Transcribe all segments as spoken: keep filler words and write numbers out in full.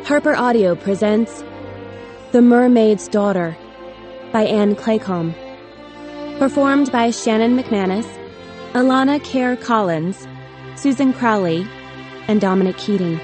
Harper Audio presents The Mermaid's Daughter by Anne Claycomb. Performed by Shannon McManus, Alana Kerr Collins, Susan Crowley, and Dominic Keating.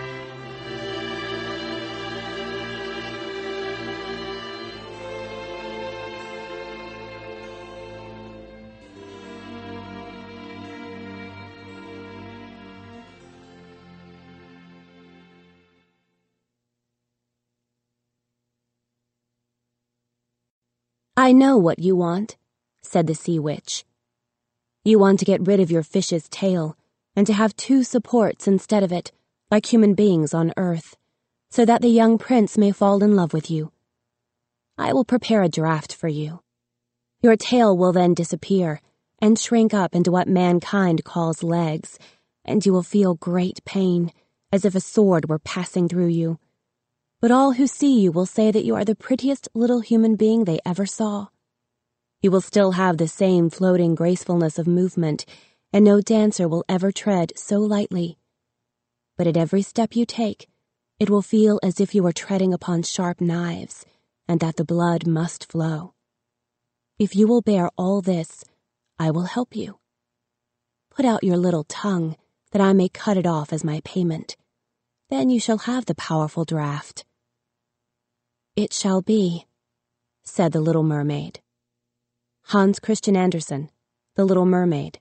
"I know what you want," said the Sea Witch. "You want to get rid of your fish's tail, and to have two supports instead of it, like human beings on Earth, so that the young prince may fall in love with you. I will prepare a draft for you. Your tail will then disappear, and shrink up into what mankind calls legs, and you will feel great pain, as if a sword were passing through you. But all who see you will say that you are the prettiest little human being they ever saw. You will still have the same floating gracefulness of movement, and no dancer will ever tread so lightly. But at every step you take, it will feel as if you were treading upon sharp knives, and that the blood must flow. If you will bear all this, I will help you. Put out your little tongue, that I may cut it off as my payment. Then you shall have the powerful draft." "It shall be," said the Little Mermaid. Hans Christian Andersen, The Little Mermaid.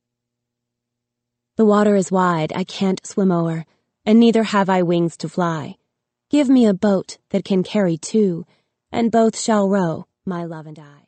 "The water is wide, I can't swim o'er, and neither have I wings to fly. Give me a boat that can carry two, and both shall row, my love and I."